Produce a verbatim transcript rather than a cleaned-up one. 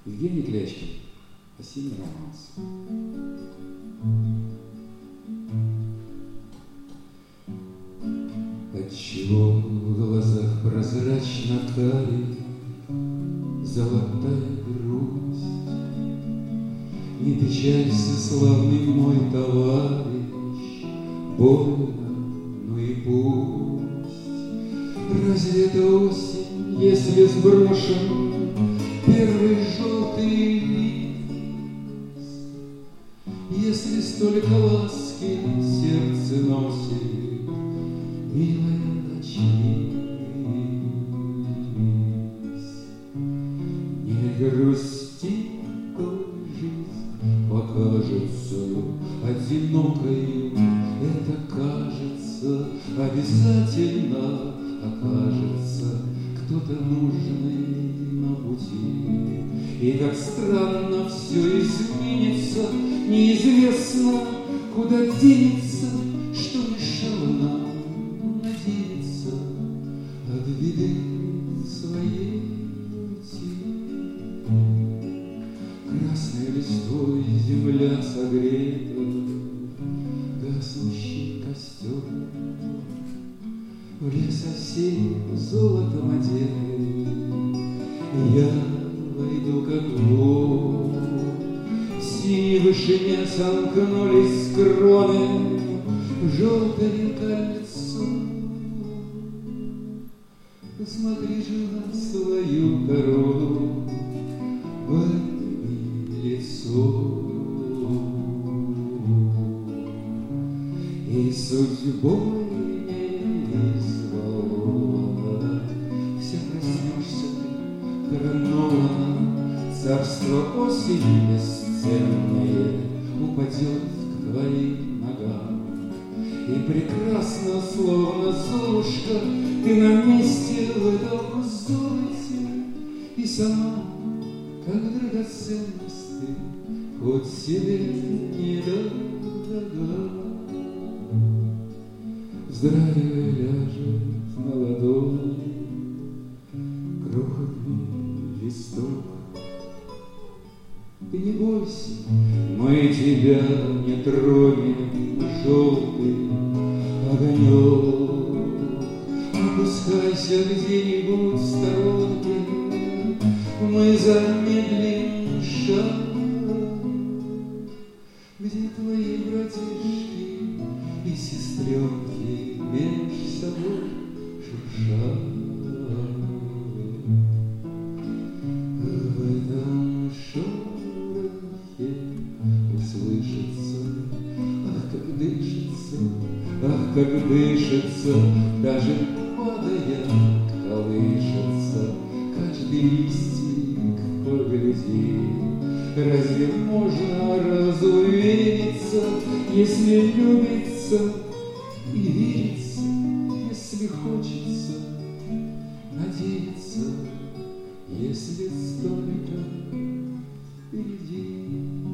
Евгений Клячкин. Осенний романс. Отчего в глазах прозрачно карих золотая грусть? Не печалься, славный мой товарищ, больно, ну и пусть. Разве это осень, если сброшен первый желтый лист? Если столько ласки сердце носит, милая, очнись. Не грусти, ой, жизнь покажется одинокою. Это кажется, обязательно окажется кто-то нужный на пути. И как странно все изменится, неизвестно, куда денется, что мешало нам надеяться от беды своей уйти. Красной листвой земля согрета, гаснущий костер, в лес осенний золотом одетый я войду как вор. В синей вышине сомкнулись кроны, желтое кольцо. Посмотри же на свою корону, возьми лицо. И судьбой царство осени бесценное упадет к твоим ногам. И прекрасно, словно Золушка, ты на месте в этом золоте. И сама, как драгоценность, ты хоть себе недорога. Вздрагивая ляжет на ладони крохотный листок. Ты не бойся, мы тебя не тронем, желтый огонек. Опускайся где-нибудь в сторонке, мы замедлим шаг. Где твои братишки и сестренки меж собой шуршат? Ах, как дышится, даже падая, колышется каждый листик, погляди. Разве можно разувериться, если любится, и верится, если хочется, надеяться, если столько впереди?